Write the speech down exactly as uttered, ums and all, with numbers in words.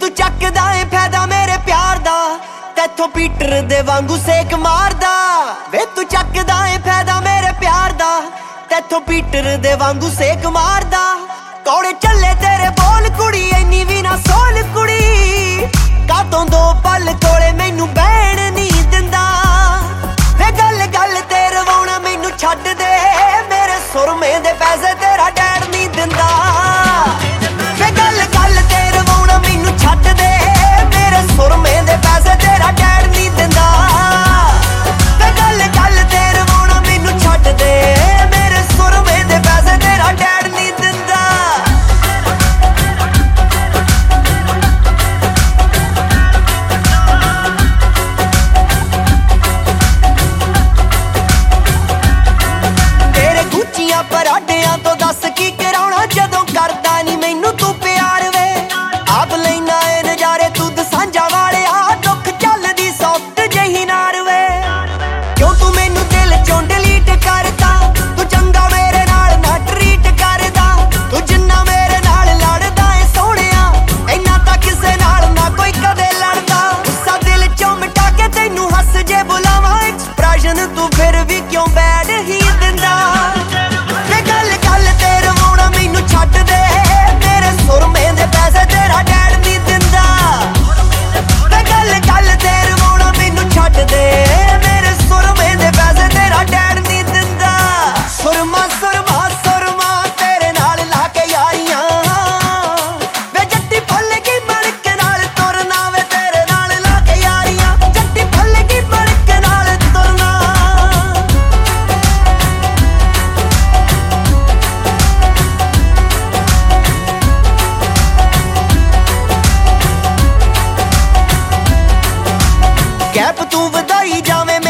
ਚੱਕਦਾ ਏ ਫਾਇਦਾ ਮੇਰੇ ਪਿਆਰ ਦਾ, ਤੈਥੋਂ ਪੀਟਰ ਦੇ ਵਾਂਗੂ ਸੇਕ ਮਾਰਦਾ। ਵੇ ਤੂੰ ਚੱਕਦਾ ਏ ਫਾਇਦਾ ਮੇਰੇ ਪਿਆਰ ਦਾ, ਤੈਥੋਂ ਪੀਟਰ ਦੇ ਵਾਂਗੂ ਸੇਕ ਮਾਰਦਾ। ਕੌੜੇ ਚੱਲੇ ਤੇਰੇ ਬੋਲ ਕੁੜੀ, ਇੰਨੀ ਵੀ ਨਾ ਸੋਲ ਕੁੜੀ, ਕਾਤੋਂ ਦੋ ਪਲ ਕੋਲੇ ਮੈਨੂੰ ਬਹਿਣ ਨਹੀਂ ਦਿੰਦਾ। ਵੇ ਗੱਲ ਗੱਲ ਤੇ ਰਵਾਉਣਾ ਮੈਨੂੰ ਛੱਡ ਦੇ, ਮੇਰੇ ਸੁਰਮੇ ਦੇ ਪੈਸੇ ਤੇਰਾ ਡੈਡ ਨਹੀਂ ਦਿੰਦਾ। ਵੇ ਗੱਲ ਗੱਲ ਤੇ ਰਵਾਉਣਾ ਮੈਨੂੰ ਛੱਡ ਦੇ, ਮੇਰੇ ਸੁਰਮੇ ਦੇ ਪੈਸੇ ਤੇਰਾ ਡੈਡ ਨਹੀਂ ਦਿੰਦਾ। ਵੇ ਗੱਲ ਗੱਲ ਤੇ ਰਵਾਉਣਾ ਮੈਨੂੰ ਛੱਡ ਦੇ, ਮੇਰੇ ਸੁਰਮੇ ਦੇ ਪੈਸੇ ਤੇਰਾ ਡੈਡ ਨਹੀਂ ਦਿੰਦਾ। ਤੇਰੇ ਗੁੱਚੀਆਂ ਪਰਾਡਿਆਂ ਤੋਂ ਦੱਸ ਕੀ ਕਰਾਉਣਾ, ਜਦੋਂ ਕਰਦਾ ਨਹੀਂ ਮੈਨੂੰ ਤੂੰ ਪਿਆਰ ਵੇ। ਆਪ ਲੈਣਾ ਏ ਨਜ਼ਾਰੇ ਤੂੰ ਦਸਾਂਝਾ ਵਾਲਿਆ, ਦੁੱਖ ਚੱਲਦੀ ਸੌਫਟ ਜਿਹੀ ਨਾਰ ਵੇ। ਕਿਉਂ ਤੂੰ ਮੈਨੂੰ ਦਿਲ ਚੋਂ ਡਿਲੀਟ ਕਰਦਾ, ਤੂੰ ਚੰਗਾ ਮੇਰੇ ਨਾਲ ਨਾ ਟਰੀਟ ਕਰਦਾ। ਤੂੰ ਜਿੰਨਾ ਮੇਰੇ ਨਾਲ ਲੜਦਾ ਏ ਸੋਹਣਿਆ, ਇੰਨਾ ਤਾਂ ਕਿਸੇ ਨਾਲ ਨਾ ਕੋਈ ਕਦੇ ਲੜਦਾ। ਗੁੱਸਾ ਦਿਲ ਚੋਂ ਮਿਟਾ ਕੇ ਤੈਨੂੰ ਹੱਸ ਜੇ ਬੁਲਾਵਾਂ, ਐਕਸਪ੍ਰੈਸ਼ਨ ਤੂੰ ਫਿਰ ਵੀ ਕਿਉਂ ਬੈਡ ਹੀ ਦਿੰਦਾ। ਵੇ ਗੱਲ ਗੱਲ ਤੇ ਰਵਾਉਣਾ ਮੈਨੂੰ ਛੱਡ ਦੇ, ਮੇਰੇ ਸੁਰਮੇ ਦੇ ਪੈਸੇ ਤੇਰਾ ਡੈਡ ਨਹੀਂ ਦਿੰਦਾ। ਵੇ ਗੱਲ ਗੱਲ ਤੇ ਰਵਾਉਣਾ ਮੈਨੂੰ ਛੱਡ ਦੇ, ਮੇਰੇ ਸੁਰਮੇ ਦੇ ਪੈਸੇ ਤੇਰਾ ਡੈਡ ਨਹੀਂ ਦਿੰਦਾ। ਸੁਰਮਾ ਸੁਰਮਾ ਸੁਰਮਾ ਤੇਰੇ ਨਾਲ ਲਾ ਕੇ ਯਾਰੀਆਂ, ਵੇ ਜੱਟੀ ਫੁੱਲ ਕੀ ਮਣਕ ਨਾਲ ਤੁਰਨਾ, ਵੇ ਤੇਰੇ ਨਾਲ ਲਾ ਕੇ ਯਾਰੀਆਂ, ਜੱਟੀ ਫੁੱਲ ਕੀ ਮਣਕ ਨਾਲ ਤੁਰਨਾ। ਕੈਪ ਤੂੰ ਵਧਾਈ ਜਾਵੇਂ